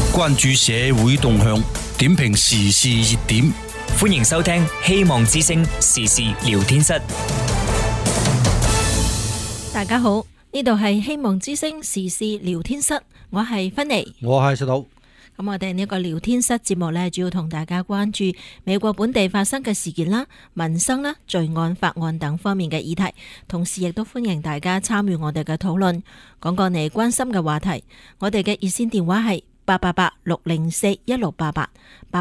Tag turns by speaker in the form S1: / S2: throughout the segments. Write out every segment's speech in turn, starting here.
S1: 關注社會動向，點評時事熱點。
S2: 歡迎收聽希望之聲時事聊天室。
S3: 大家好，呢度係希望之聲時事聊天室，我係芬妮，
S4: 我係石頭。
S3: 咁我哋呢個聊天室節目呢，主要同大家關注美國本地發生嘅事件啦、民生啦、罪案、法案等方面嘅議題，同時亦都歡迎大家參與我哋嘅討論，講個你關心嘅話題。我哋嘅熱線電話係888-604-1688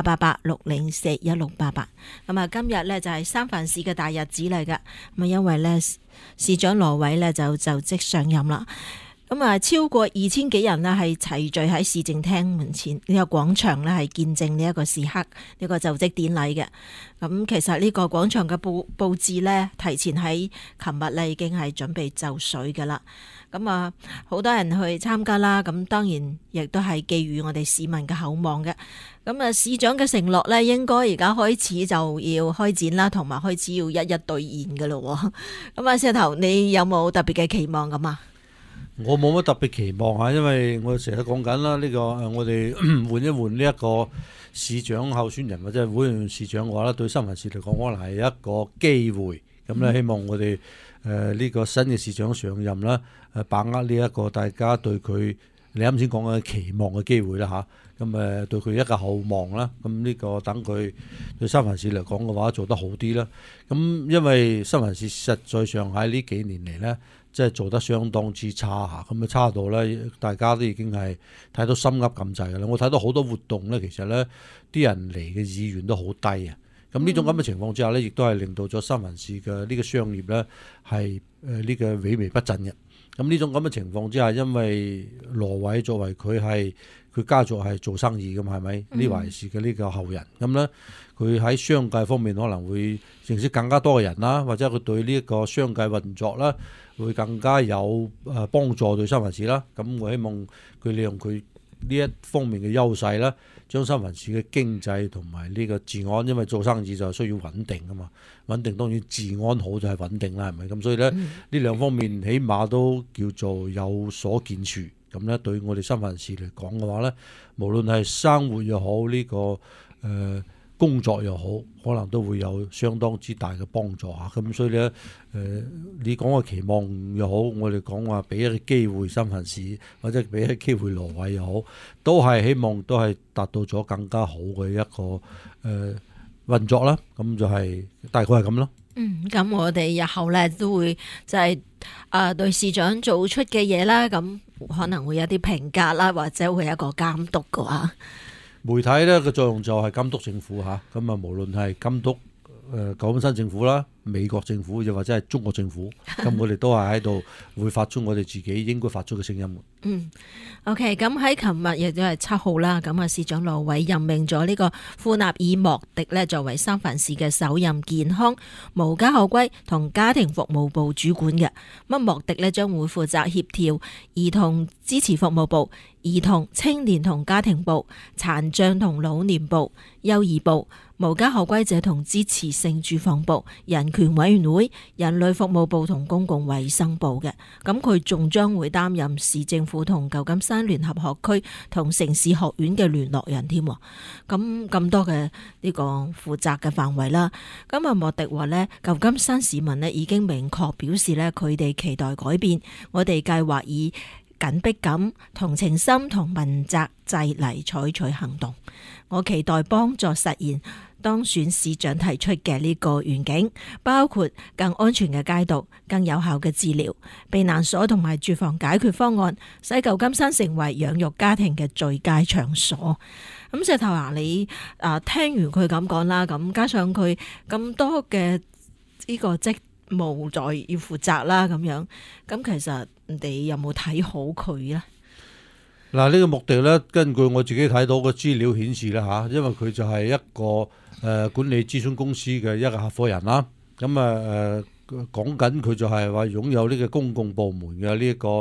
S3: 888-604-1688。咁啊，今日呢就係三藩市嘅大日子嚟噶。咁啊，因為呢市長羅偉呢就職上任啦。咁啊，超過2000幾人呢係齊聚喺市政廳門前呢個廣場呢係見證呢一個時刻，呢個就職典禮嘅。咁其實呢個廣場嘅佈置呢，提前喺琴日呢已經係準備就緒噶啦。咁啊，好多人去參加啦。咁當然亦都係寄予我哋市民嘅厚望嘅。咁啊，市長嘅承諾呢，應該而家開始就要開展啦，同埋開始要一一兌現噶咯。咁啊，石頭，你有冇特別嘅期望咁啊？
S4: 我冇乜特別期望嚇，因為我成日都講緊啦，呢個我哋換一換呢一個市長候選人或者換市長嘅話咧，對三藩市嚟講可能係一個機會。咁咧，希望我哋呢個新嘅市長上任啦，把握呢一個大家對佢你啱先講嘅期望嘅機會啦嚇。咁對佢一個厚望啦。咁呢個等佢對三藩市嚟講嘅話做得好啲啦。咁因為三藩市實在上喺呢幾年嚟咧，即係做得相當之差嚇，咁差到咧，大家都已經係睇到心噏咁滯嘅啦。我睇到好多活動咧，其實咧啲人嚟嘅意願都好低啊。咁呢種咁嘅情況之下咧，亦都係令到咗三藩市嘅呢個商業咧係呢個萎靡不振嘅。咁呢種咁嘅情況之下，因為羅偉作為佢家族係做生意嘅嘛，係咪呢懷氏嘅呢個後人？咁咧佢喺商界方面可能會認識更加多嘅人啦，或者佢對呢一個商界運作啦，會更加有幫助對三藩市啦。咁我希望佢利用佢呢一方面嘅優勢啦，將三藩市嘅經濟同埋呢個治安，因為做生意就需要穩定㗎嘛。穩定當然治安好就係穩定啦，係咪？咁所以咧呢兩方面起碼都叫做有所建樹。咁咧對我哋三藩市嚟講嘅話咧，無論係生活又好，呢個工作又好，可能都會有相當之大嘅幫助嚇。咁所以咧你講嘅期望又好，我哋講話俾一個機會三藩市，或者俾一個機會羅偉又好，都係希望都係達到咗更加好嘅一個運作啦。咁就係大概係咁咯。
S3: 咁我哋日後咧都會就係對市長做出嘅嘢啦，咁可能會有啲評價啦，或者會有一個監督嘅話，
S4: 媒體咧嘅作用就係監督政府嚇。咁啊，無論係監督舊金山政府啦、美國政府又或者係中國政府，咁我哋都係喺度會發出我哋自己應該發出嘅聲音。
S3: OK， 咁喺琴日亦都係7號啦，咁啊市長羅偉任命咗呢個庫納爾莫迪呢作為三藩市嘅首任健康、無家可歸同家庭服務部主管嘅。咁莫迪呢將會負責協調兒童支持服務部、兒童、青年同家庭部、殘障同老年部、幼兒部、無家可歸者同支持性住房部、人權委員會、人類服務部同公共衛生部嘅。咁佢仲將會擔任市政府同舊金山聯合學區同城市學院嘅聯絡人添。咁多嘅呢個負責嘅範圍啦。咁啊莫迪話呢，舊金山市民呢已經明確表示呢，佢哋期待改變。我哋計劃以緊迫感、同情心同問責制嚟採取行動。我期待幫助實現當選市長提出嘅呢個願景，包括更安全嘅街道、更有效嘅治療、避難所同埋住房解決方案，使舊金山成為養育家庭嘅最佳場所。咁石頭啊，你聽完佢咁講啦，咁加上佢咁多嘅呢個職務在要負責啦，咁樣，咁其實你有冇睇好佢呢？
S4: 嗱，呢個目的咧，根據我自己睇到嘅資料顯示啦嚇，因為佢就係一個管理諮詢公司嘅一個合夥人啦。咁講緊佢就係話擁有呢個公共部門嘅呢一個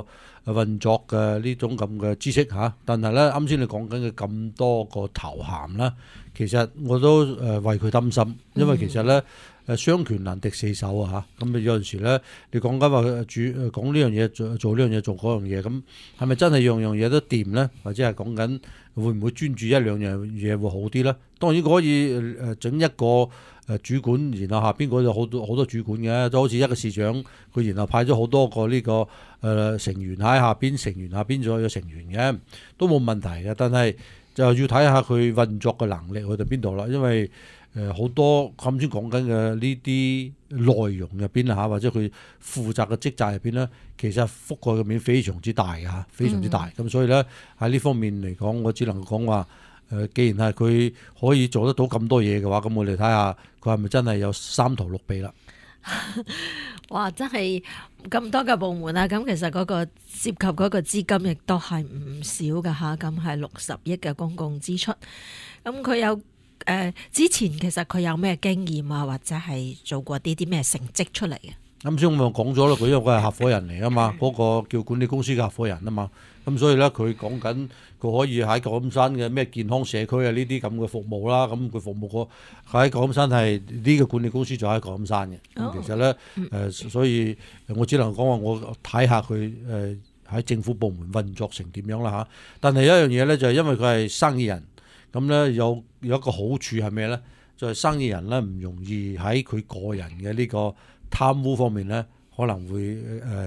S4: 運作嘅呢種咁嘅知識嚇。但係咧，啱先你講緊嘅咁多個頭銜啦，其實我都為佢擔心，因為其實咧雙拳難敵四手啊嚇。咁有陣時咧，你講緊話講呢樣嘢做呢樣嘢做嗰樣嘢，咁係咪真係樣樣嘢都掂咧？或者係講緊會唔會專注一兩樣嘢會好啲咧？當然可以整一個主管，然後下邊嗰度好多主管嘅，就好似一個市長，佢然後派咗好多個呢個成員喺下邊，成員下邊仲有成員嘅，都冇問題嘅。但係就要睇下佢運作嘅能力去到邊度啦。因為好多啱先講緊嘅呢啲內容入邊啊，或者佢負責嘅職責入邊咧，其實覆蓋嘅面非常之大嘅嚇，非常之大。咁所以咧喺呢方面嚟講，我只能講話。既然係佢可以做得到咁多嘢嘅話，咁我哋睇下佢係咪真係有三頭六臂啦？
S3: 哇！真係咁多嘅部門啊，咁其實嗰個涉及嗰個資金亦都係唔少㗎嚇，咁係60億嘅公共支出。咁佢有之前其實佢有咩經驗啊，或者係做過啲咩成績出嚟嘅？
S4: 啱先我咪講咗咯，佢因為佢係合夥人嚟啊嘛，嗰個叫管理公司嘅合夥人啊嘛，咁所以咧佢講緊佢可以喺舊金山嘅咩健康社區啊呢啲咁嘅服務啦，咁佢服務過喺舊金山係呢個管理公司就喺舊金山嘅。咁其實咧所以我只能講話我睇下佢喺政府部門運作成點樣啦嚇。但係有一樣嘢咧就係因為佢係生意人，咁咧有一個好處係咩咧？就係生意人咧唔容易喺佢個人嘅呢個貪污方面咧，可能會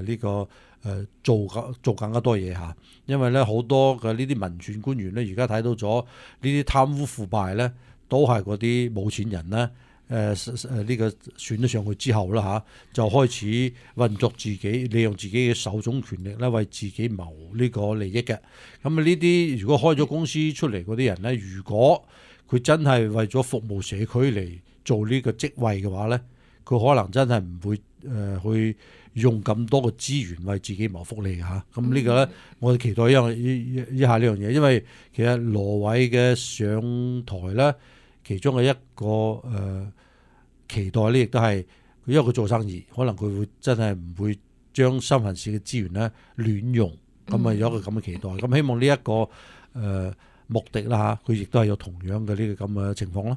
S4: 做更加多嘢嚇，因為咧好多嘅呢啲民選官員咧，而家睇到咗呢啲貪污腐敗咧，都係嗰啲冇錢人咧，呢個選咗上去之後啦嚇，就開始運作自己，利用自己嘅手中權力咧，為自己謀呢個利益嘅。咁啊呢啲如果開咗公司出嚟嗰啲人咧，如果佢真係為咗服務社區嚟做呢個職位嘅話咧，佢可能真係唔會去用咁多嘅資源為自己謀福利嚇。咁呢個咧，我哋期待一下呢樣嘢，因為其實羅偉嘅上台咧，其中嘅一個期待咧，亦都係因為佢做生意，可能佢會真係唔會將三藩市嘅資源咧亂用，咁啊有一個咁嘅期待。咁希望呢一個目的啦嚇，佢亦都係有同樣嘅呢個咁嘅情況啦。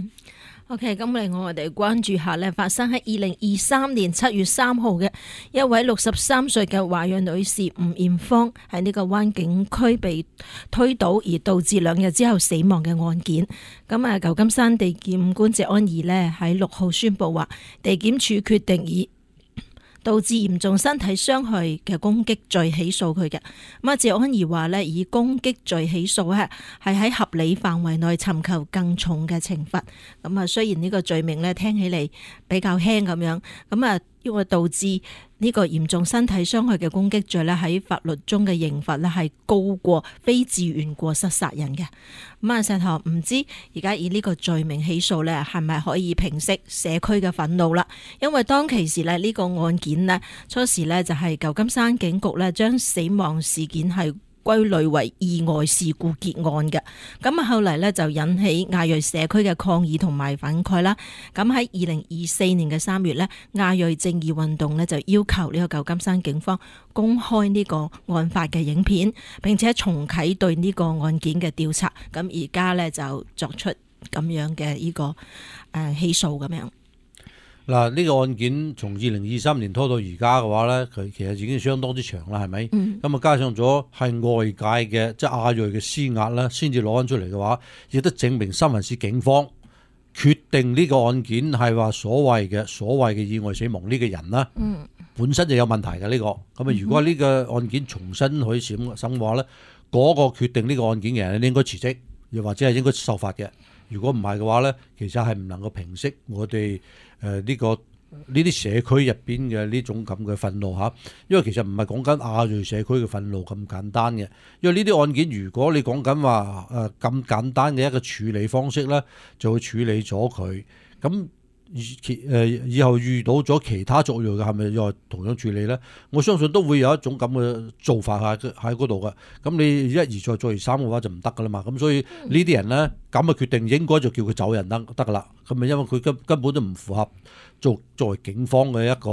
S3: OK， 咁另外我哋關注下呢，發生喺2023年7月3號嘅一位63歲嘅華裔女士吳艷芳喺呢個灣景區被推倒而導致2日之後死亡嘅案件。咁啊，舊金山地檢官謝安儀呢喺6號宣布話，地檢署決定以導致嚴重身體傷害嘅攻擊罪起訴佢嘅。咁啊，謝安儀話呢，以攻擊罪起訴咧，係喺合理範圍內尋求更重嘅懲罰。咁啊，雖然呢個罪名咧聽起嚟比較輕咁樣，咁啊，因為導致呢個嚴重身體傷害嘅攻擊罪咧，喺法律中嘅刑罰咧係高過非自願過失殺人嘅。咁啊，石頭唔知而家以呢個罪名起訴咧，係咪可以平息社區嘅憤怒啦？因為當其時咧呢個案件呢，初時咧就係舊金山警局咧將死亡事件係歸類為意外事故結案嘅。咁啊，後嚟咧就引起亞裔社區嘅抗議同埋憤慨啦。咁喺2024年嘅3月咧，亞裔正義運動咧就要求呢個舊金山警方公開呢個案發嘅影片，並且重啟對呢個案件嘅調查。咁而家咧就作出咁樣嘅呢個起訴咁樣。
S4: 嗱，呢個案件從2023年拖到而家嘅話咧，佢其實已經相當之長啦，係咪？咁啊，加上咗係外界嘅即係亞裔嘅施壓啦，先至攞翻出嚟嘅話，亦都證明三藩市警方決定呢個案件係話所謂嘅意外死亡呢個人啦，本身就有問題嘅呢個。咁啊，如果呢個案件重新去審嘅話咧，嗰個決定呢個案件嘅人應該辭職，又或者係應該受罰嘅。如果唔係嘅話咧，其實係唔能夠平息我哋呢啲社區入邊嘅呢種咁嘅憤怒嚇，因為其實唔係講緊亞裔社區嘅憤怒咁簡單嘅，因為呢啲案件如果你講緊話咁簡單嘅一個處理方式咧，就會處理咗佢咁。以後遇到咗其他族裔嘅係咪又同樣處理咧？我相信都會有一種咁嘅做法喺嗰度嘅。咁你一而再再而三嘅話就唔得噶啦嘛。咁所以呢啲人咧咁嘅決定應該就叫佢走人得噶啦。咁啊，因為佢根本都唔符合作為警方嘅一個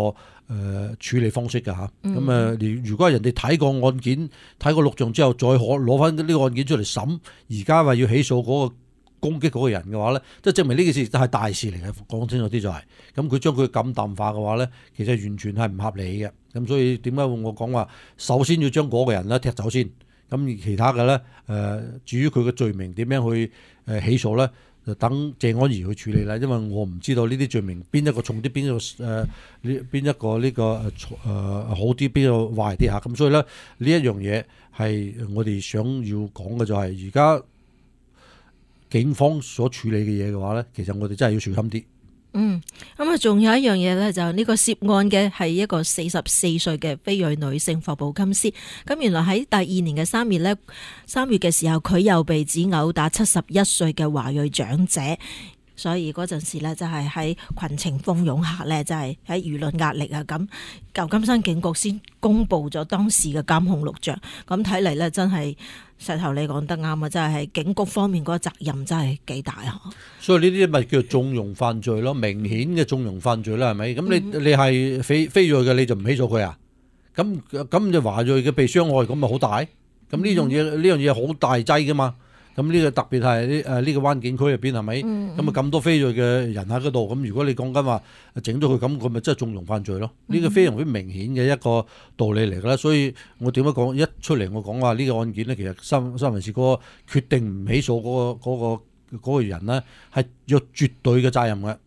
S4: 處理方式㗎嚇。咁如果人哋睇過案件、睇過錄像之後，再攞翻呢個案件出嚟審，而家話要起訴嗰個攻擊嗰個人嘅話咧，即係證明呢件事係大事嚟嘅。講清楚啲就係，咁佢將佢咁淡化嘅話咧，其實完全係唔合理嘅。咁所以點解我講話，首先要將嗰個人咧踢走先，咁其他嘅咧至於佢嘅罪名點樣去起訴咧，就等謝安儀去處理啦。因為我唔知道呢啲罪名邊一個重啲，邊一個呢個好啲，邊個壞啲嚇。咁所以咧呢一樣嘢係我哋想要講嘅就係而家警方所處理嘅嘢嘅話咧，其實我哋真係要小心啲。
S3: 咁啊，仲有一樣嘢咧，就呢個涉案嘅係一個44歲嘅非裔女性霍普金斯。咁原來喺第二年嘅3月嘅時候，佢又被指毆打71歲嘅華裔長者。所以嗰陣時咧，就係喺群情蜂擁下咧，就係喺輿論壓力啊，咁舊金山警局先公布咗當時嘅監控錄像。咁睇嚟咧，真係石頭你講得啱啊！真係警局方面嗰個責任真係幾大啊！
S4: 所以呢啲咪叫縱容犯罪咯，明顯嘅縱容犯罪啦，係咪？咁你係非裔嘅，你就唔起訴佢啊？咁就華裔嘅被傷害，咁咪好大？咁呢樣嘢好大劑噶嘛？咁呢個特別係呢個灣景區入邊係咪？咁啊咁多非裔嘅人喺嗰度，咁如果你講緊話整咗佢咁，佢咪真係縱容犯罪咯？呢個非常之明顯嘅一個道理嚟㗎啦。所以我點樣講一出嚟，我講話呢個案件咧，其實三藩市嗰個決定唔起訴嗰個人咧，係有絕對嘅責任嘅。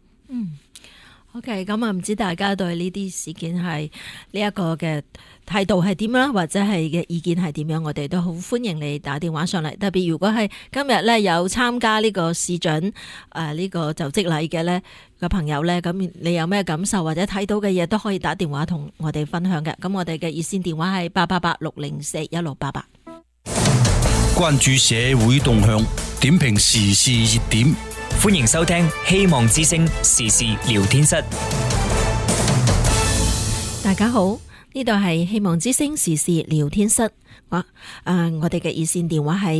S3: OK， 咁啊，唔知大家對呢啲事件係呢一個嘅態度係點樣，或者係嘅意見係點樣，我哋都好歡迎你打電話上嚟。特別如果係今日咧有參加呢個市長呢個就職禮嘅咧嘅朋友咧，咁你有咩感受或者睇到嘅嘢都可以打電話同我哋分享嘅。咁我哋嘅熱線電話係888-604-1688。
S1: 關注社會動向，點評時事熱點。
S2: 歡迎收聽希望之聲時事聊天室。
S3: 大家好，呢度係希望之聲時事聊天室。我哋嘅熱線電話係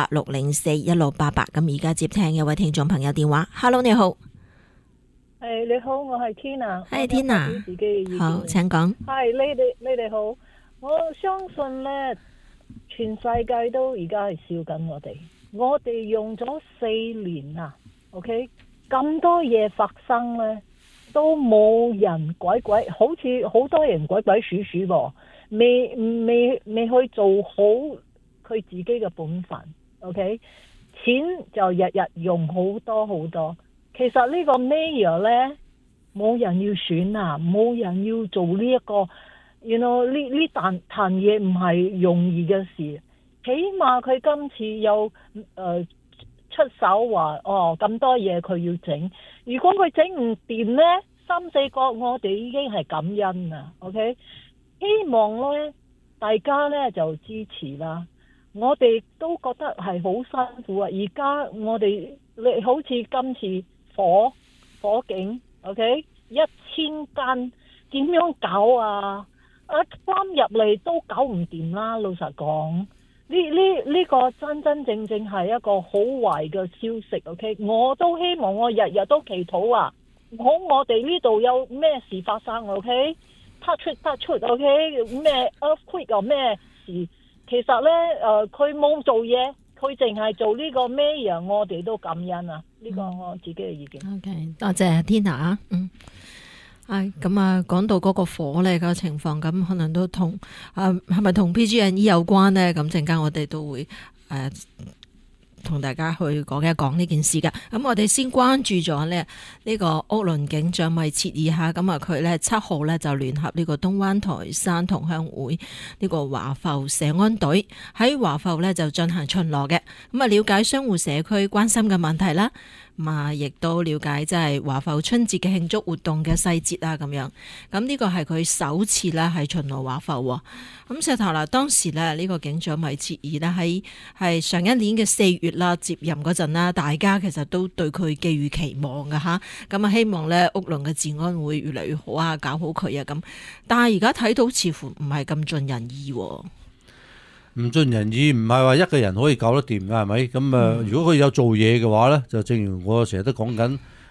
S3: 888-604-1688。咁而家接聽有位聽眾朋友電話。Hello， 你好。
S5: 你好，我係 Tina。
S3: 係 Tina。好，請講。
S5: 係你哋好。我相信咧，全世界都而家係笑緊我哋。我哋用咗4年啊。OK， 咁多嘢發生咧，都冇人鬼，好似好多人鬼祟祟喎，未去做好佢自己嘅本分。OK， 錢就日日用好多。其實呢個 mayor 咧，冇人要選啊，冇人要做呢一個，呢壇嘢唔係容易嘅事。起碼佢今次有出手話咁多嘢佢要整，如果佢整唔掂呢，3-4個我哋已經係感恩啦。OK， 希望呢大家呢就支持啦。我哋都覺得係好辛苦啊。而家我哋好似今次火警 OK， 1000間點樣搞啊？翻入嚟都搞唔掂啦。老實講。呢個真正係一個好壞嘅消息 ，OK？ 我都希望我日日都祈禱啊，好我哋呢度有咩事發生 ，OK？touch wood，OK？ 咩 earthquake 又咩事？其實呢，佢冇做嘢，佢淨係做呢個 mayor， 我哋都感恩啊！呢個我自己嘅意見。
S3: OK， 多謝 Tina 啊，咁啊，講到嗰個火咧個情況，咁可能都同係咪同 PG&E 有關呢？咁陣間我哋都會同大家去講一講呢件事㗎。咁我哋先關注咗呢個屋崙警長米切爾下，咁啊佢呢7號呢就聯合呢個東灣台山同鄉會呢個華埠社安隊喺華埠呢就進行巡邏嘅，咁啊了解商戶社區關心嘅問題啦。亦都了解即係華埠春節嘅慶祝活動嘅細節啊，咁樣。咁呢個係佢首次咧係巡邏華埠。咁石頭啦，當時咧呢個警長米切爾咧係上一年嘅4月啦接任嗰陣啦，大家其實都對佢寄予期望㗎吓。咁啊希望咧屋崙嘅治安會越嚟越好啊，搞好佢啊咁。但係而家睇到似乎唔係咁盡人意。
S4: 唔盡人意，唔係話一個人可以搞得掂㗎，係咪？咁如果佢有做嘢嘅話咧，就正如我成日都講緊，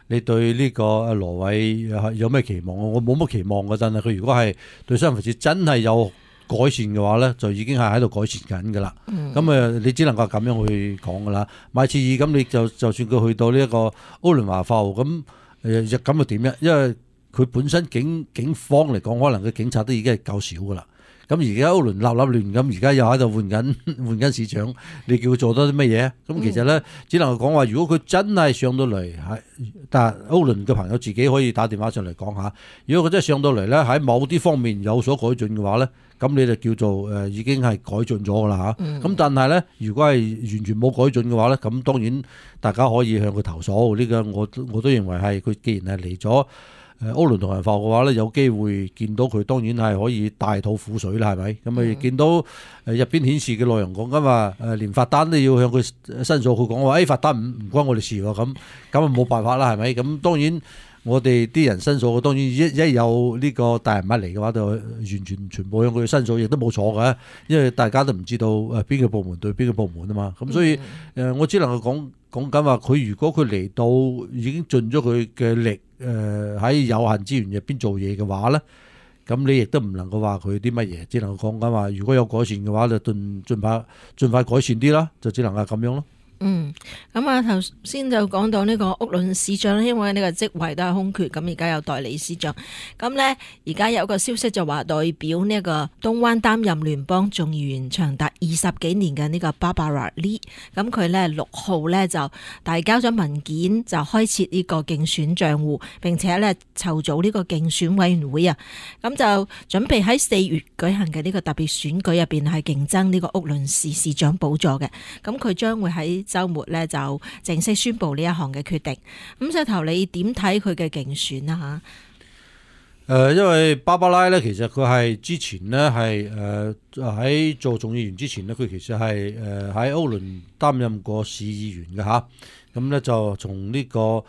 S4: 你對呢個羅偉有咩期望？我冇乜期望嘅，真係佢如果係對三藩市真係有改善嘅話咧，就已經係喺度改善緊㗎啦。咁你只能夠咁樣去講㗎啦。邁切爾咁，你就算佢去到呢一個奧倫華埠咁咁又點咧？因為佢本身警方嚟講，可能佢警察都已經係夠少㗎啦。咁而家奧倫立亂咁，而家又喺度換緊市長，你叫佢做多啲乜嘢？咁其實咧，只能夠講話，如果佢真係上到嚟，但係奧倫嘅朋友自己可以打電話上嚟講下。如果佢真係上到嚟咧，喺某啲方面有所改進嘅話咧，咁你就叫做已經係改進咗㗎啦嚇。咁但係咧，如果係完全冇改進嘅話咧，咁當然大家可以向佢投訴。呢個我都認為係佢既然係嚟咗奧倫同人埠嘅話咧，有機會見到佢，當然係可以大吐苦水啦，係咪？咁見到入邊顯示嘅內容講緊話連罰單都要向佢申訴，佢講話罰單唔關我哋事喎，咁啊冇辦法啦，係咪？咁當然我哋啲人申訴，當然一有呢個大人物嚟嘅話，就完全部向佢申訴，亦都冇錯嘅，因為大家都唔知道邊個部門對邊個部門啊嘛。咁所以我只能夠講緊話，佢如果佢嚟到已經盡咗佢嘅力。喺有限資源入邊做嘢嘅話咧，咁你亦都唔能夠話佢啲乜嘢，只能夠講緊話，如果有改善嘅話，就盡快改善啲啦，就只能係咁樣咯。
S3: 咁啊頭先就講到呢個屋崙市長，因為呢個職位都係空缺，咁而家有代理市長。咁呢，而家有個消息就話，代表呢個東灣擔任聯邦眾議員長達20幾年嘅呢個 Barbara Lee， 咁佢呢6號呢就遞交咗文件，就開設呢個競選賬戶，並且呢籌組呢個競選委員會啊。咁就準備喺4月舉行嘅呢個特別選舉入邊係競爭呢個屋崙市市長寶座嘅。咁佢將會喺週末咧就正式宣布呢一項嘅決定。咁石頭，你點睇佢嘅競選啊？
S4: 因為芭芭拉咧，其實佢係之前呢係喺做眾議員之前呢，佢其實係喺奧倫擔任過市議員嘅嚇。咁咧就從呢個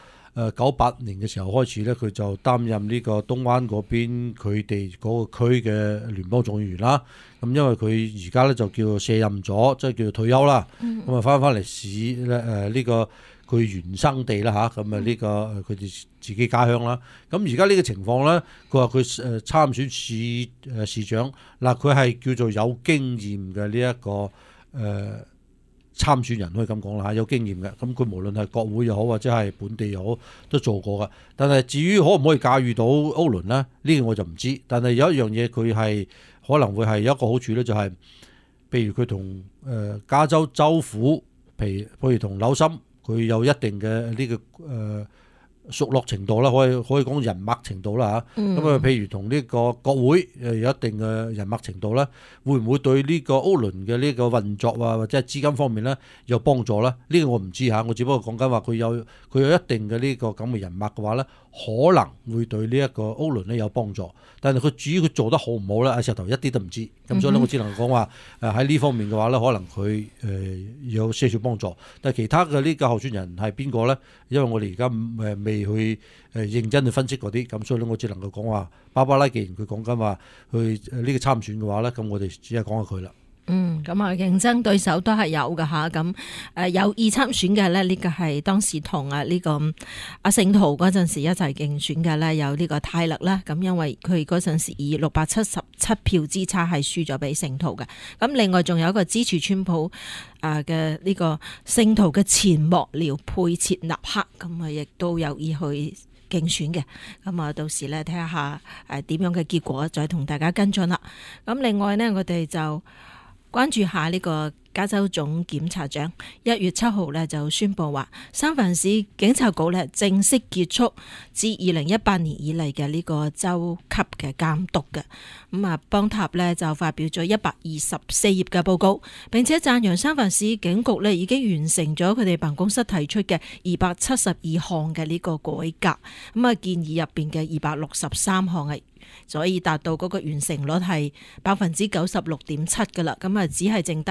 S4: 98年嘅時候開始咧，佢就擔任呢個東灣嗰邊佢哋嗰個區嘅聯邦眾議員啦。咁因為佢而家咧就叫做卸任咗，即係叫做退休啦。咁啊翻嚟市呢個佢原生地啦嚇，咁啊呢個佢哋自己家鄉啦。咁而家呢個情況咧，佢話佢參選市長嗱，佢係叫做有經驗嘅呢一個參選人，可以咁講啦嚇，有經驗嘅。咁佢無論係國會又好，或者係本地又好，都做過㗎。但係至於可唔可以駕馭到奧倫呢？呢個我就唔知。但係有一樣嘢佢係可能會係有一個好處咧，就係譬如佢同加州州府，譬如同紐森，佢有一定嘅呢個熟絡程度啦，可以講人脈程度啦嚇。咁譬如同呢個國會有一定嘅人脈程度咧，會唔會對呢個奧倫嘅呢個運作啊，或者係資金方面咧有幫助咧？呢個我唔知嚇，我只不過講緊話佢有一定嘅呢個咁嘅人脈嘅話咧，可能會對呢一個奧倫咧有幫助。但係佢至於佢做得好唔好咧，阿石頭一啲都唔知。咁所以咧，我只能講話喺呢方面嘅話咧，可能佢有些少幫助。但係其他嘅呢個候選人係邊個咧？因為我哋而家未去認真去分析嗰啲，咁所以咧我只能夠講話芭芭拉，既然佢講緊話去呢個參選嘅話咧，咁我哋只係講下佢啦。
S3: 咁啊，競爭對手都係有噶嚇，咁有意參選嘅咧，呢個係當時同呢個阿聖圖嗰陣時一齊競選嘅咧，有呢個泰勒啦。咁因為佢嗰陣時以677票之差係輸咗俾聖圖嘅。咁另外仲有一個支持川普嘅呢個聖圖嘅前幕僚佩切納克，咁啊亦都有意去競選嘅。咁啊到時咧睇下點樣嘅結果，再同大家跟進啦。咁另外呢，我哋就關注下呢個加州總檢察長1月7號咧就宣布話，三藩市警察局咧正式結束自2018年以嚟嘅呢個州級嘅監督嘅。咁啊，邦塔咧就發表咗124頁嘅報告，並且讚揚三藩市警局咧已經完成咗佢哋辦公室提出嘅272項嘅呢個改革。咁啊，建議入邊嘅263項係，所以達到嗰個完成率係96.7%噶啦。咁啊，只係剩低9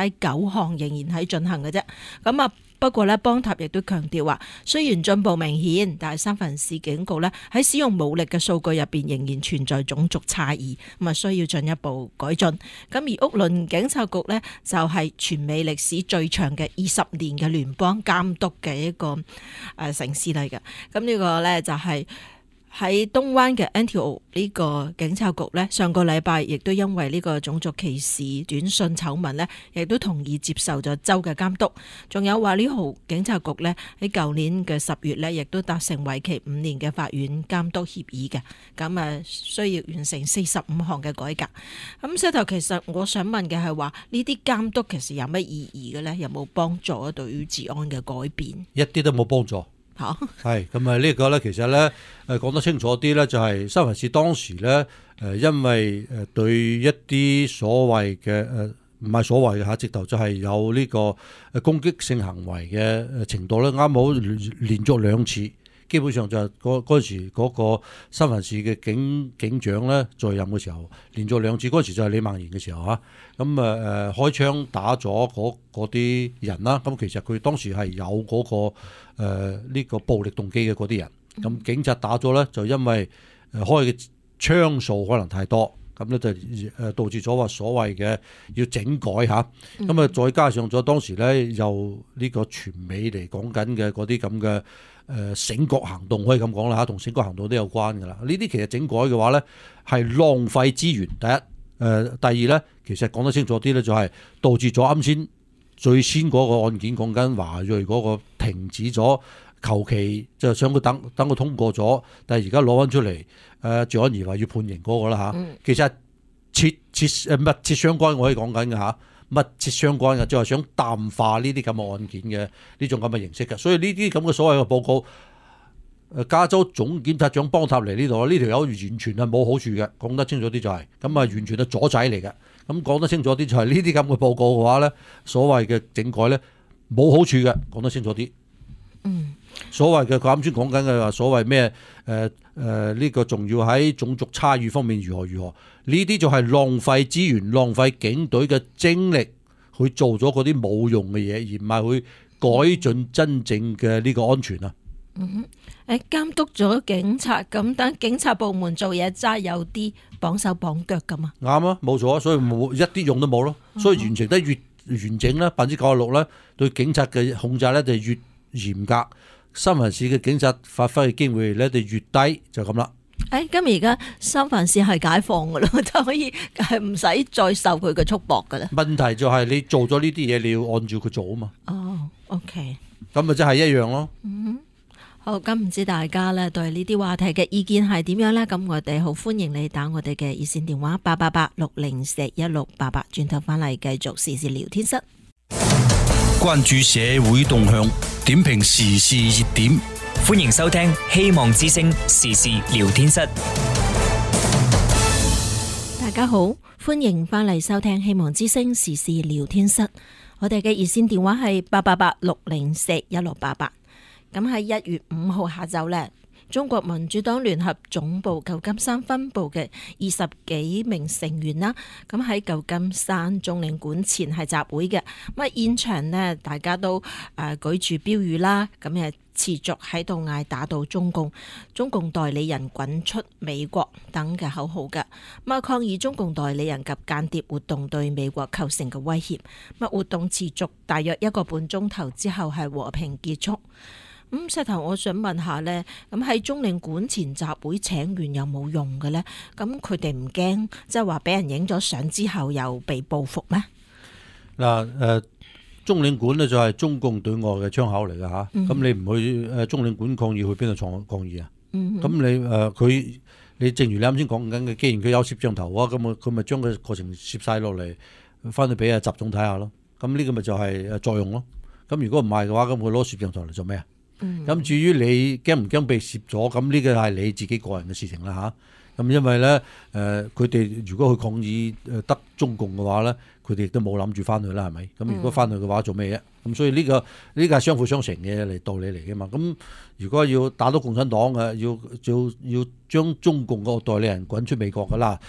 S3: 項仍然喺進行嘅啫。咁啊，不過咧，邦塔亦都強調話，雖然進步明顯，但係三藩市警局咧喺使用武力嘅數據入邊仍然存在種族差異，咁啊需要進一步改進。咁而屋崙警察局咧就係全美歷史最長嘅20年嘅聯邦監督嘅一個城市嚟嘅。咁呢個咧就係喺東灣嘅 Antioch 呢個警察局呢，上個禮拜亦都因為呢個種族歧視短信醜聞呢，亦都同意接受咗州嘅監督。仲有話呢號警察局呢，喺舊年嘅10月呢，亦都達成為期5年嘅法院監督協議嘅。咁啊，需要完成45項嘅改革。咁石頭，其實我想問嘅係話，呢啲監督其實有乜意義嘅呢？有冇幫助對於治安嘅改變？
S4: 一啲都冇幫助。係咁啊！呢個咧，其實咧講得清楚啲咧，就係三藩市當時咧因為對一啲所謂嘅唔係所謂嘅嚇，直頭就係有呢個攻擊性行為嘅程度咧，啱好連續2次，基本上就係嗰陣時嗰個三藩市嘅警長咧在任嘅時候，連續2次，嗰陣時就係李孟賢嘅時候嚇，咁開槍打咗嗰啲人啦，咁其實佢當時係有嗰個呢個暴力動機嘅嗰啲人，咁警察打咗咧，就因為開嘅槍數可能太多，咁咧就導致咗話所謂嘅要整改嚇，咁啊再加上咗當時咧又呢個全美嚟講緊嘅嗰啲咁嘅醒覺行動，可以咁講啦嚇，同醒覺行動都有關㗎啦。呢啲其實整改嘅話咧係浪費資源，第一，第二咧其實講得清楚啲咧，就係導致咗啱先最先嗰個案件講緊華裔嗰個停止咗，求其就想佢等佢通過咗，但係而家攞翻出嚟，趙安儀話要判刑嗰個啦嚇，其實密切相關，我可以講緊嘅嚇，密切相關嘅，就係想淡化呢啲咁嘅案件嘅呢種咁嘅形式嘅，所以呢啲咁嘅所謂嘅報告，加州總檢察長邦塔嚟呢度，呢條友完全係冇好處嘅，講得清楚啲就係，咁啊完全係左仔嚟嘅。咁講得清楚啲就係呢啲咁嘅報告嘅話咧，所謂嘅整改咧冇好處嘅，講得清楚啲。所謂嘅佢啱先講緊嘅話，所謂咩呢個仲要喺種族差異方面如何，呢啲就係浪費資源、浪費警隊嘅精力去做咗嗰啲冇用嘅嘢，而唔係去改進真正嘅呢個安全啊。
S3: 監督咗警察，咁等警察部門做嘢真係有啲綁手綁腳咁啊！
S4: 啱啊，冇錯啊，所以冇一啲用都冇咯。所以完成得越完整咧，96%咧，對警察嘅控制咧就越嚴格。三藩市嘅警察發揮嘅機會咧就越低，就咁啦。
S3: 咁而家三藩市係解放噶啦，就可以係唔使再受佢嘅束縛噶啦。
S4: 問題就係你做咗呢啲嘢，你要按照佢做啊嘛。
S3: 哦，OK，
S4: 咁咪即係一樣咯。
S3: 好，咁唔知大家咧對呢啲話題嘅意見係點樣呢？咁我哋好歡迎你打我哋嘅熱線電話888-604-1688，轉頭翻嚟繼續時事聊天室。
S1: 關注社會動向，點評時事熱點，
S2: 歡迎收聽希望之聲時事聊天室。
S3: 大家好，歡迎翻嚟收聽希望之聲時事聊天室。我哋嘅熱線電話係888-604-1688。咁喺1月5號下晝呢，中國民主黨聯合總部舊金山分部嘅20幾名成員啦，咁喺舊金山中領館前係集會嘅。咁啊現場呢，大家都舉住標語啦，咁誒持續喺度嗌打倒中共代理人滾出美國等嘅口號嘅。咁啊抗議中共代理人及間諜活動對美國構成嘅威脅。咁活動持續大約1個半鐘頭之後係和平結束。石頭，我想問下呢，咁喺中領館前集會請願有冇用嘅呢？咁佢哋唔驚，即係話俾人影咗相之後又被報復咩？
S4: 嗱，中領館呢就係中共對外嘅窗口嚟㗎嚇。咁你唔去中領館抗議，去邊度抗議啊？咁你正如你啱先講緊嘅，既然佢有攝像頭啊，咁佢咪將個過程攝晒落嚟，翻去俾習總睇下咯。咁呢個咪就係作用咯。咁如果唔係嘅話，咁佢攞攝像頭嚟做咩啊？咁至於你驚唔驚被攝咗，咁呢個係你自己個人嘅事情啦嚇。咁因為咧佢哋如果去抗議得中共嘅話咧，佢哋亦都冇諗住翻去啦，係咪？咁如果翻去嘅話做咩啫？咁所以呢個係相輔相成嘅道理嚟嘅嘛。咁如果要打倒共產黨嘅，要將中共個代理人滾出美國㗎啦。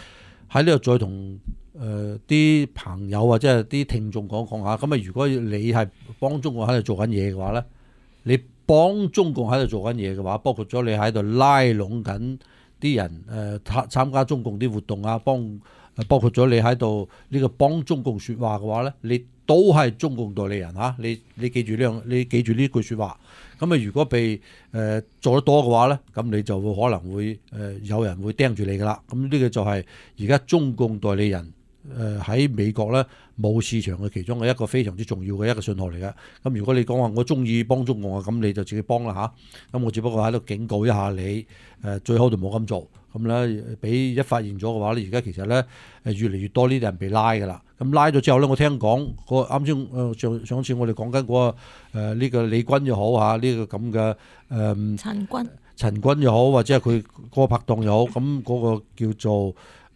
S4: 喺呢度再同啲朋友或者係啲聽眾講下。咁啊，如果你係幫中國喺度做緊嘢嘅話咧，你幫中共喺度做緊嘢嘅話，包括咗你喺度拉攏緊啲人參加中共啲活動啊，包括咗你喺度呢個幫中共説話嘅話咧，你都係中共代理人嚇。你記住呢句説話。咁啊，如果被做得多嘅話咧，咁你就會可能會有人會盯住你噶啦。咁呢個就係而家中共代理人喺美國咧冇市場嘅其中嘅一個非常之重要嘅一個信號嚟嘅。咁如果你講話我中意幫中共啊，咁你就自己幫啦嚇。咁我只不過喺度警告一下你，最好就冇咁做。咁咧，俾一發現咗嘅話咧，而家其實咧越嚟越多呢啲人被拉㗎啦。咁拉咗之後咧，我聽講啱先上次我哋講緊嗰個呢個李軍又好嚇，呢個咁嘅陳軍又好，或者係佢嗰個拍檔又好，咁嗰個叫做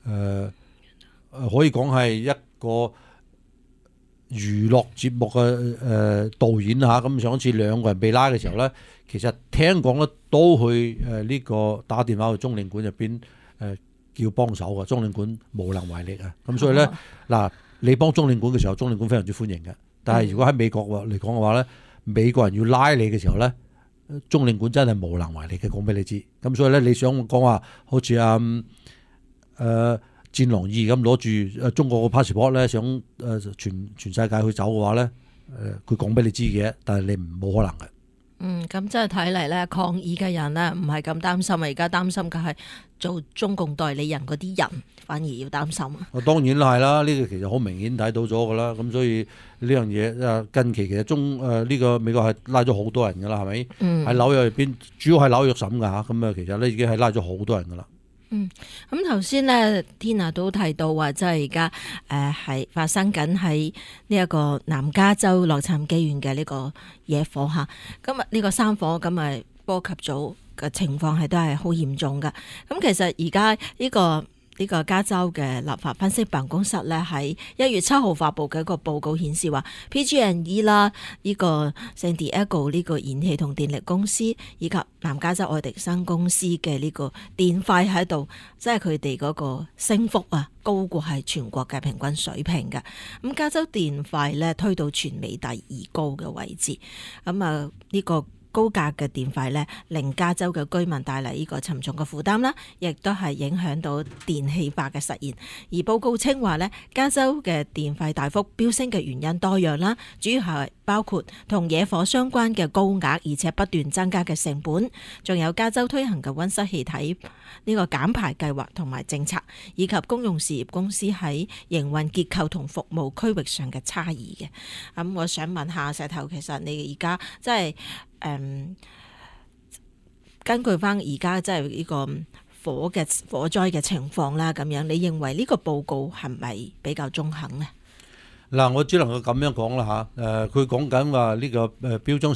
S4: 可以講係一個娛樂節目嘅導演嚇。咁上次兩個人被拉嘅時候咧，其實聽講咧都去呢個打電話去中領館入邊叫幫手嘅，中領館無能為力啊。咁所以咧嗱，你幫中領館嘅時候，中領館非常之歡迎嘅。但係如果喺美國嚟講嘅話咧，美國人要拉你嘅時候咧，中領館真係無能為力嘅，講俾你知。咁所以咧，你想講話好似戰狼二咁攞住中國個 passport 咧，想全世界去走嘅話咧，佢講俾你知嘅，但係你冇可能嘅。
S3: 咁即係睇嚟咧，抗議嘅人咧唔係咁擔心啊，而家擔心嘅係做中共代理人嗰啲人，反而要擔心啊。
S4: 當然係啦，呢個其實好明顯睇到咗噶啦。咁所以呢樣嘢近期其實呢個美國係拉咗好多人噶啦，係咪？喺紐約入邊，主要係紐約審噶嚇。咁啊，其實咧已經係拉咗好多人噶啦。
S3: 咁頭先咧，Tina 都提到話，即係而家係發生緊喺呢一個南加州洛杉磯縣嘅呢個野火嚇。今日呢個山火咁啊波及咗嘅情況係都係好嚴重噶。咁其實而家呢個加州嘅立法分析辦公室咧喺1月7號發布嘅一個報告顯示話 ，PG&E 啦，呢個 San Diego 呢個燃氣同電力公司以及南加州愛迪生公司嘅呢個電費喺度，即係佢哋嗰個升幅啊，高過係全國嘅平均水平嘅。咁加州電費咧推到全美第2高嘅位置。咁啊呢個高價嘅電費咧，令加州嘅居民帶嚟呢個沉重嘅負擔啦，亦都係影響到電氣化嘅實現。而報告稱話咧，加州嘅電費大幅飆升嘅原因多樣啦，主要係包括同野火相關嘅高額而且不斷增加嘅成本，仲有加州推行嘅溫室氣體呢個減排計劃同埋政策，以及公用事業公司喺營運結構同服務區域上嘅差異嘅。咁我想問下石頭，其實你而家即係根據翻而家即係呢個火災嘅情況啦，咁樣你認為呢個報告係咪比較中肯呢？
S4: 嗱，我只能夠咁樣講啦嚇。佢講緊話呢個飆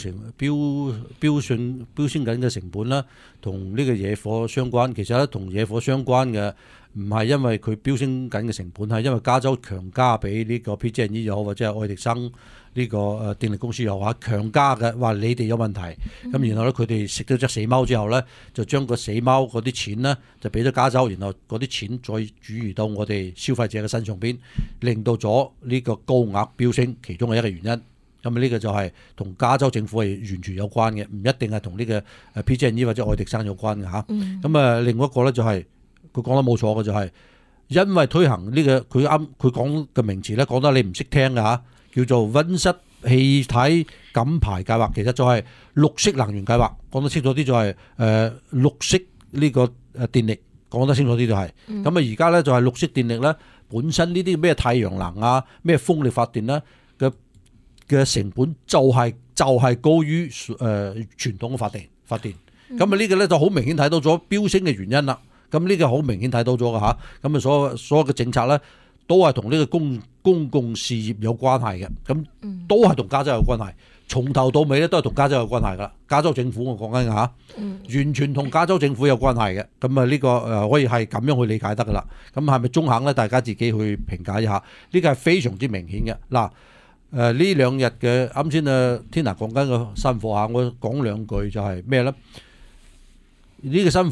S4: 升緊嘅成本啦，同呢個野火相關。其實咧，同野火相關嘅唔係因為佢飆升緊嘅成本，係因為加州強加俾呢個 PG&E 又好，或者係愛迪生呢個電力公司又好，強加嘅話你哋有問題。咁然後咧，佢哋食咗隻死貓之後咧，就將個死貓嗰啲錢呢，就俾咗加州，然後嗰啲錢再轉移到我哋消費者嘅身上邊，令到咗呢個高額飆升，其中嘅一個原因。咁呢個就係同加州政府係完全有關嘅，唔一定係同呢個PG&E 或者愛迪生有關嘅嚇。咁另外一個咧就係佢講得冇錯嘅，就係因為推行呢個佢講嘅名詞咧，講得你唔識聽嘅嚇，叫做溫室氣體減排計劃，其實就係綠色能源計劃。講得清楚啲就係綠色呢個電力，講得清楚啲就係。咁而家咧就係綠色電力咧，本身呢啲咩太陽能啊、咩風力發電咧嘅成本就係高於傳統嘅發電。咁呢個咧就好明顯睇到咗飆升嘅原因啦。咁呢個好明顯睇到咗㗎嚇。咁所有嘅政策咧都係同呢個公共事業有關係嘅。咁都係同加州有關係，從頭到尾咧都係同加州有關係㗎啦。加州政府我講緊㗎嚇，完全同加州政府有關係嘅。咁呢個可以係咁樣去理解得㗎啦。咁係咪中肯咧？大家自己去評價一下。呢個係非常之明顯嘅。嗱，呢兩日嘅啱先Tina講緊個山火嚇，我講兩句就係咩咧？呢個山火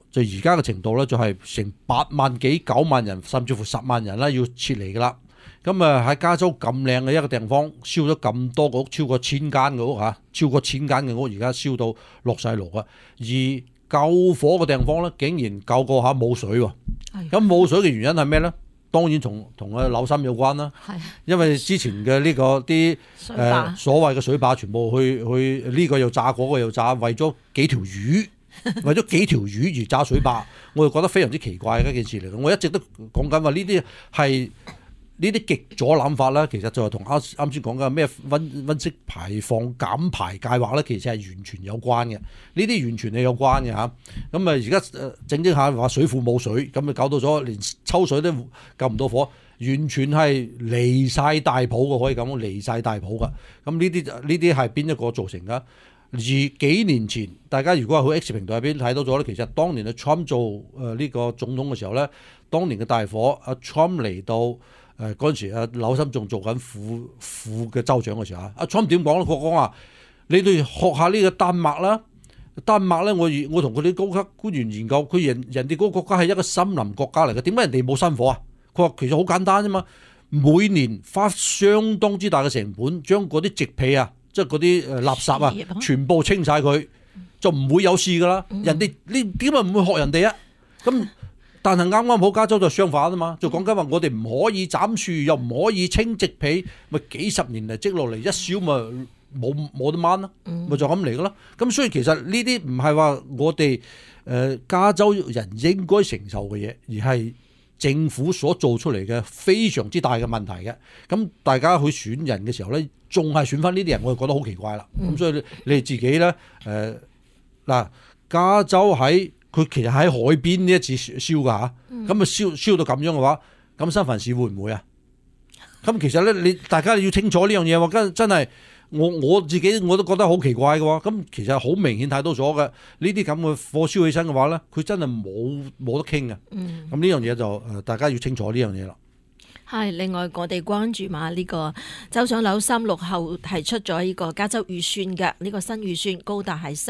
S4: 就而家嘅程度咧，就係成8萬幾9萬人，甚至乎10萬人啦，要撤離噶啦。咁喺加州咁靚嘅一個地方，燒咗咁多個屋，超過1000間嘅屋嚇，超過1000間嘅屋，而家燒到落晒爐啊！而救火嘅地方咧，竟然救過下冇水喎。咁冇水嘅原因係咩咧？當然同個柳森有關啦。因為之前嘅呢個啲所謂嘅水壩，全部去呢個又炸，嗰個又炸，為咗幾條魚。為咗幾條魚而炸水壩，我就覺得非常之奇怪嘅一件事嚟嘅。我一直都講緊話呢啲係呢啲極左諗法啦，其實就係同啱先講嘅咩溫室排放減排計劃咧，其實係完全有關嘅。呢啲完全係有關嘅嚇。咁而家整下話水庫冇水，咁咪搞到咗連抽水都救唔到火，完全係離晒大譜嘅，可以咁講離晒大譜㗎。咁呢啲係邊一個造成㗎？而幾年前，大家如果係去 X 平台入邊睇到咗咧，其實當年阿 Trump 做呢個總統嘅時候咧，當年嘅大火，阿 Trump 嚟到嗰陣時，阿柳森仲做緊副嘅州長嘅時候，阿 Trump 點講咧？佢講話：你哋學下呢個丹麥啦，丹麥咧，我同佢啲高級官員研究，佢人哋嗰個國家係一個森林國家嚟嘅，點解人哋冇山火啊？佢話其實好簡單啫嘛，每年花相當之大嘅成本，將嗰啲植被啊。即係嗰啲垃圾啊，全部清晒佢，就唔會有事噶啦。人哋你點解唔會學人哋啊？咁但係啱啱好加州就相反啊嘛，就講緊話我哋唔可以斬樹，又唔可以清植被，咪幾十年嚟積落嚟，一燒咪冇得掹啦，咪就咁嚟噶啦。咁所以其實呢啲唔係話我哋加州人應該承受嘅嘢，而係政府所做出嚟嘅非常之大嘅問題嘅。咁大家去選人嘅時候咧，仲係選翻呢啲人，我就覺得好奇怪啦。咁所以你哋自己咧，嗱，加州佢其實喺海邊呢一次燒㗎嚇，咁啊燒到咁樣嘅話，咁三藩市會唔會啊？咁其實咧，大家要清楚呢樣嘢喎，真係我自己我都覺得好奇怪嘅喎。咁其實好明顯睇到咗嘅，呢啲咁嘅火燒起身嘅話咧，佢真係冇得傾嘅。咁呢樣嘢就大家要清楚呢樣嘢啦。
S3: 係，另外我哋關注埋呢個州長柳森6號提出咗呢個加州預算嘅呢個新預算高達係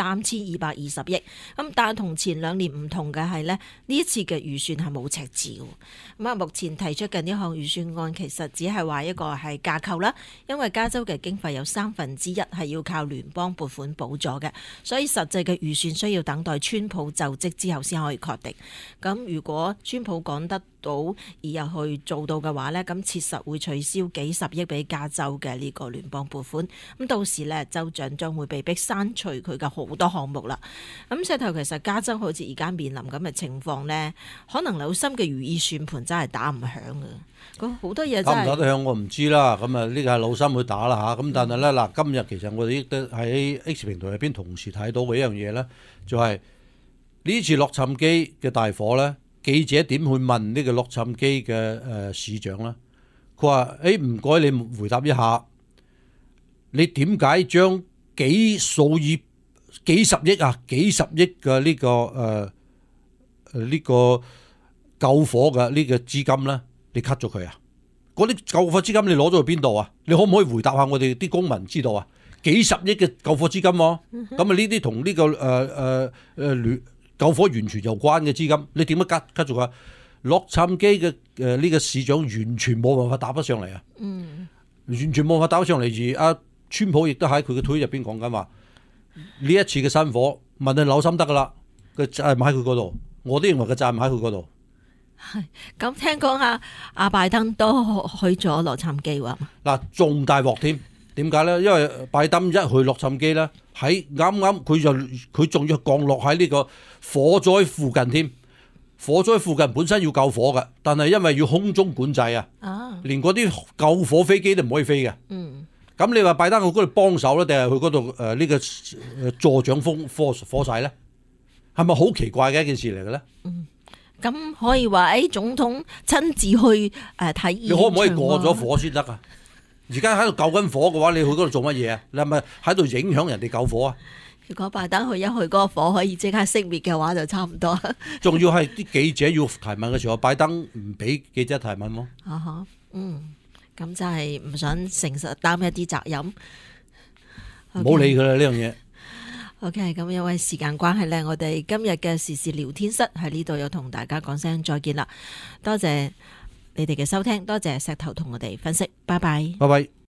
S3: 3220億，咁但係同前2年唔同嘅係呢一次嘅預算係冇赤字嘅。咁啊，目前提出嘅呢項預算案其實只係話一個係架構啦，因為加州嘅經費有1/3係要靠聯邦撥款補助嘅，所以實際嘅預算需要等待川普就職之後先可以確定。咁如果川普講得到而又去做到嘅話呢，咁切實會取消幾十億俾加州嘅呢個聯邦撥款。咁到時呢，州長將會被逼刪除佢嘅好多項目啦。咁石頭，其實加州好似而家面臨咁嘅情況呢，可能柳森嘅如意算盤真係打唔響嘅。咁好多嘢真係
S4: 打唔打得響我唔知啦。咁啊呢個係柳森去打啦嚇。咁但係呢，嗱，今日其實我哋亦都喺 X 平台入邊同時睇到嘅一樣嘢呢，就係呢次洛杉磯嘅大火呢。記者點去問呢個洛杉磯嘅市長咧？佢話：唔該，你回答一下，你點解將幾十億嘅呢個救火嘅呢個資金咧，你 cut 咗佢啊？嗰啲救火資金你攞咗去邊度啊？你可唔可以回答下我哋啲公民知道啊？幾十億嘅救火資金喎，咁啊呢啲同呢個救火完全有關嘅資金，你點樣 cut 住佢？洛杉磯嘅呢個市長完全冇辦法答得上嚟啊！完全冇辦法答得上嚟。而阿川普亦都喺佢嘅推入邊講緊話，呢一次嘅山火問你柳森得噶啦，佢責任喺佢嗰度。我都認為佢責任喺佢嗰度。
S3: 係咁，聽講阿拜登都去咗洛杉磯喎。嗱，
S4: 仲大鑊添。點解咧？因為拜登一去洛杉磯咧，喺啱啱佢仲要降落喺呢個火災附近添。火災附近本身要救火嘅，但係因為要空中管制啊，連嗰啲救火飛機都唔可以飛嘅。咁你話拜登去嗰度幫手咧，定係去嗰度呢個助長火勢咧？係咪好奇怪嘅一件事嚟嘅咧？
S3: 咁可以話總統親自去睇。你
S4: 可唔可以過咗火先得啊？而家喺度救緊火嘅話，你去嗰度做乜嘢啊？你係咪喺度影響人哋救火啊？
S3: 如果拜登去嗰個火可以即刻熄滅嘅話，就差唔多。
S4: 仲要係啲記者要提問嘅時候，拜登唔俾記者提問喎。
S3: 咁就係唔想誠實擔一啲責任。
S4: 唔好理佢啦呢樣嘢。
S3: OK， 咁因為時間關係呢，我哋今日嘅時事聊天室喺呢度又同大家講聲再見啦。多謝你哋嘅收聽，多謝石頭同我哋分析，拜拜。
S4: 拜拜。